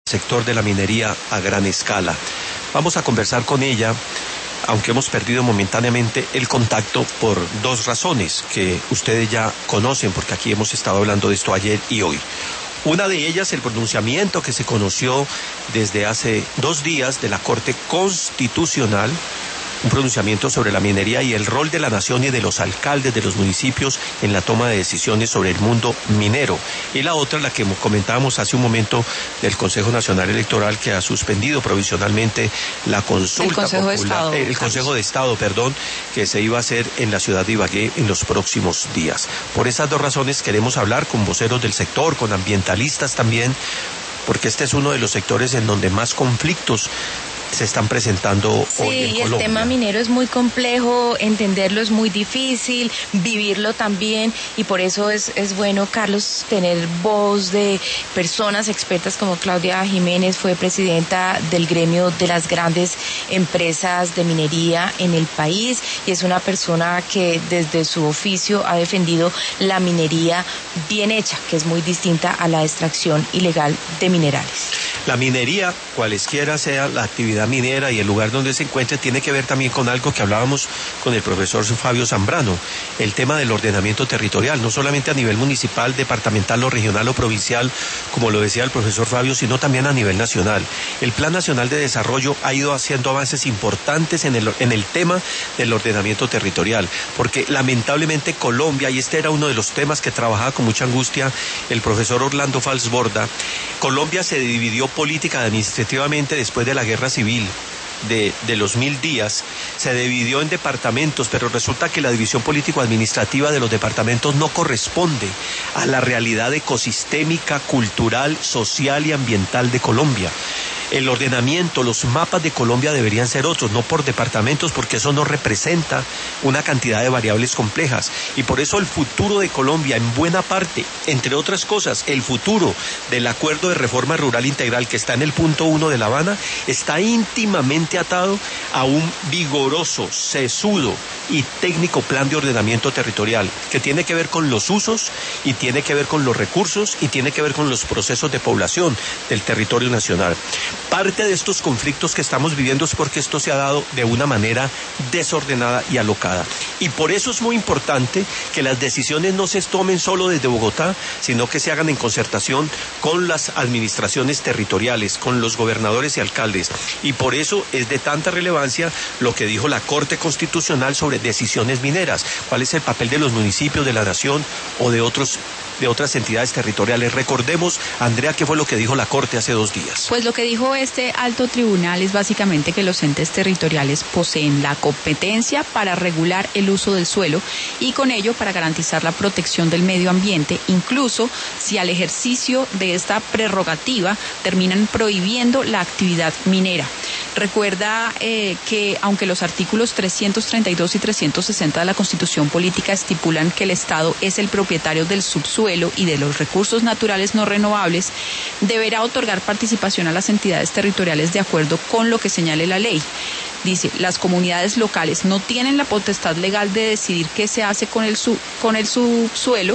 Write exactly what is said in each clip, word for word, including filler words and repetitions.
sector de la minería a gran escala. Vamos a conversar con ella, aunque hemos perdido momentáneamente el contacto por dos razones que ustedes ya conocen, porque aquí hemos estado hablando de esto ayer y hoy. Una de ellas, el pronunciamiento que se conoció desde hace dos días de la Corte Constitucional, un pronunciamiento sobre la minería y el rol de la nación y de los alcaldes de los municipios en la toma de decisiones sobre el mundo minero. Y la otra, la que comentábamos hace un momento, del Consejo Nacional Electoral, que ha suspendido provisionalmente la consulta el Consejo popular, de Estado, el Carlos. Consejo de Estado, perdón, que se iba a hacer en la ciudad de Ibagué en los próximos días. Por esas dos razones queremos hablar con voceros del sector, con ambientalistas también, porque este es uno de los sectores en donde más conflictos se están presentando sí, hoy en y Colombia. El tema minero es muy complejo, entenderlo es muy difícil, vivirlo también, y por eso es, es bueno, Carlos, tener voz de personas expertas como Claudia Jiménez, fue presidenta del gremio de las grandes empresas de minería en el país, y es una persona que desde su oficio ha defendido la minería bien hecha, que es muy distinta a la extracción ilegal de minerales. La minería, cualesquiera sea la actividad minera y el lugar donde se encuentre, tiene que ver también con algo que hablábamos con el profesor Fabio Zambrano, el tema del ordenamiento territorial, no solamente a nivel municipal, departamental o regional o provincial, como lo decía el profesor Fabio, sino también a nivel nacional. El Plan Nacional de Desarrollo ha ido haciendo avances importantes en el, en el tema del ordenamiento territorial, porque lamentablemente Colombia, y este era uno de los temas que trabajaba con mucha angustia el profesor Orlando Falsborda, Colombia se dividió política administrativamente después de la guerra civil de, de los mil días, se dividió en departamentos, pero resulta que la división político-administrativa de los departamentos no corresponde a la realidad ecosistémica, cultural, social y ambiental de Colombia. El ordenamiento, los mapas de Colombia deberían ser otros, no por departamentos, porque eso no representa una cantidad de variables complejas. Y por eso el futuro de Colombia, en buena parte, entre otras cosas, el futuro del Acuerdo de Reforma Rural Integral que está en el punto uno de La Habana, está íntimamente atado a un vigoroso, sesudo y técnico plan de ordenamiento territorial, que tiene que ver con los usos y tiene que ver con los recursos y tiene que ver con los procesos de población del territorio nacional. Parte de estos conflictos que estamos viviendo es porque esto se ha dado de una manera desordenada y alocada. Y por eso es muy importante que las decisiones no se tomen solo desde Bogotá, sino que se hagan en concertación con las administraciones territoriales, con los gobernadores y alcaldes. Y por eso es de tanta relevancia lo que dijo la Corte Constitucional sobre decisiones mineras. ¿Cuál es el papel de los municipios, de la nación o de otros de otras entidades territoriales? Recordemos, Andrea, ¿qué fue lo que dijo la Corte hace dos días? Pues lo que dijo este alto tribunal es básicamente que los entes territoriales poseen la competencia para regular el uso del suelo y con ello para garantizar la protección del medio ambiente, incluso si al ejercicio de esta prerrogativa terminan prohibiendo la actividad minera. Recuerda eh, que aunque los artículos trescientos treinta y dos y trescientos sesenta de la Constitución Política estipulan que el Estado es el propietario del subsuelo y de los recursos naturales no renovables, deberá otorgar participación a las entidades territoriales de acuerdo con lo que señale la ley. Dice, las comunidades locales no tienen la potestad legal de decidir qué se hace con el, su, con el subsuelo,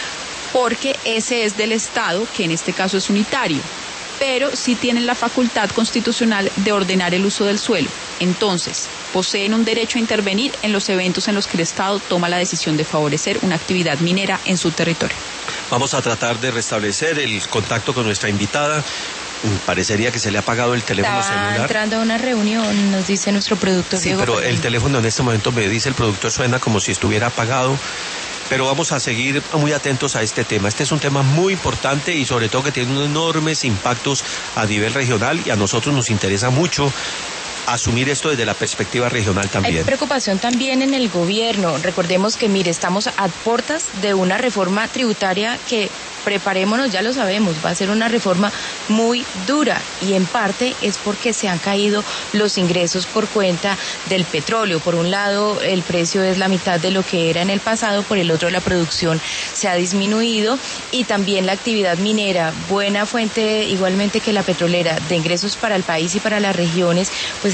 porque ese es del Estado, que en este caso es unitario, pero sí tienen la facultad constitucional de ordenar el uso del suelo. Entonces, poseen un derecho a intervenir en los eventos en los que el Estado toma la decisión de favorecer una actividad minera en su territorio. Vamos a tratar de restablecer el contacto con nuestra invitada. Parecería que se le ha apagado el teléfono Estaba celular. entrando a una reunión, nos dice nuestro productor. Sí, Diego, pero perdón. el teléfono en este momento me dice el productor suena como si estuviera apagado. Pero vamos a seguir muy atentos a este tema. Este es un tema muy importante y sobre todo que tiene unos enormes impactos a nivel regional, y a nosotros nos interesa mucho asumir esto desde la perspectiva regional también. Hay preocupación también en el gobierno. Recordemos que, mire, estamos a puertas de una reforma tributaria que, preparémonos, ya lo sabemos, va a ser una reforma muy dura, y en parte es porque se han caído los ingresos por cuenta del petróleo. Por un lado, el precio es la mitad de lo que era en el pasado, por el otro la producción se ha disminuido, y también la actividad minera, buena fuente igualmente que la petrolera de ingresos para el país y para las regiones, pues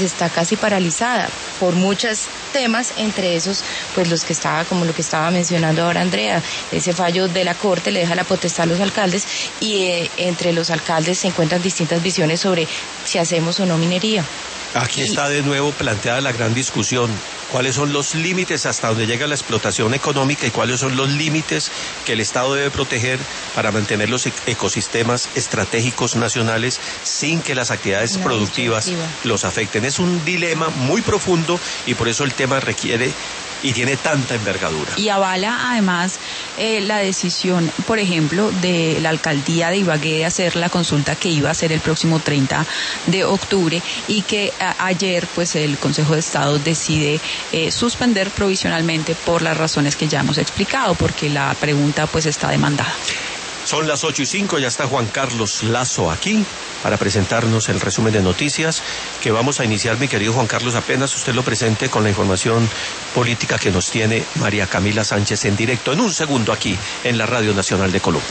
está casi paralizada por muchos temas, entre esos pues los que estaba, como lo que estaba mencionando ahora Andrea, ese fallo de la Corte le deja la potestad a los alcaldes y eh, entre los alcaldes se encuentran distintas visiones sobre si hacemos o no minería. Aquí está de nuevo planteada la gran discusión. ¿Cuáles son los límites hasta donde llega la explotación económica y cuáles son los límites que el Estado debe proteger para mantener los ecosistemas estratégicos nacionales sin que las actividades Una productivas los afecten? Es un dilema muy profundo y por eso el tema requiere y tiene tanta envergadura. Y avala además eh, la decisión, por ejemplo, de la alcaldía de Ibagué de hacer la consulta que iba a ser el próximo treinta de octubre y que a, ayer pues el Consejo de Estado decide eh, suspender provisionalmente por las razones que ya hemos explicado, porque la pregunta pues está demandada. Son las ocho y cinco, ya está Juan Carlos Lazo aquí para presentarnos el resumen de noticias que vamos a iniciar, mi querido Juan Carlos, apenas usted lo presente con la información política que nos tiene María Camila Sánchez en directo en un segundo aquí en la Radio Nacional de Colombia.